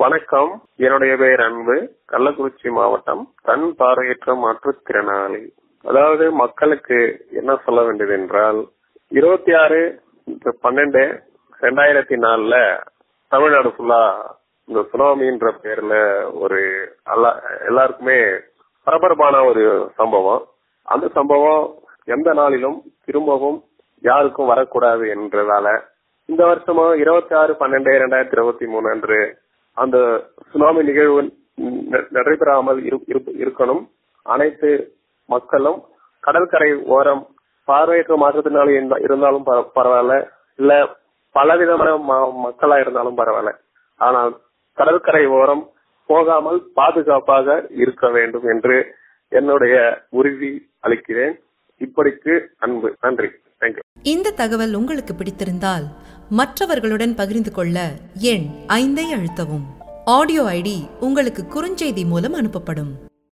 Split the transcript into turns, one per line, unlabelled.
வணக்கம். என்னுடைய பெயர் அன்பு. கள்ளக்குறிச்சி மாவட்டம். கண் பார்வையற்ற மாற்றுத்திறனாளி. அதாவது மக்களுக்கு என்ன சொல்ல வேண்டியது என்றால், 26/12/2004 தமிழ்நாடு ஃபுல்லா இந்த சுனாமின்ற பேர்ல ஒரு எல்லாருக்குமே பரபரப்பான ஒரு சம்பவம். அந்த சம்பவம் எந்த நாளிலும் திரும்பவும் யாருக்கும் வரக்கூடாது என்றதால இந்த வருஷமும் 26/12/2023 அன்று அந்த சுனாமி நிகழ்வு நடைபெறாமல் இருக்கணும். அனைத்து மக்களும் கடற்கரை ஓரம் பார்வையற்ற மாற்றத்தினால இருந்தாலும் பரவாயில்ல, இல்ல பலவிதமான மக்களா இருந்தாலும் பரவாயில்ல, ஆனால் கடற்கரை ஓரம் போகாமல் பாதுகாப்பாக இருக்க வேண்டும் என்று என்னுடைய உறுதி அளிக்கிறேன். இப்படிக்கு அன்பு. நன்றி. தேங்க்யூ.
இந்த தகவல் உங்களுக்கு பிடித்திருந்தால் மற்றவர்களுடன் பகிர்ந்து கொள்ள எண் 5 அழுத்தவும். ஆடியோ ஐடி உங்களுக்கு குறுஞ்செய்தி மூலம் அனுப்பப்படும்.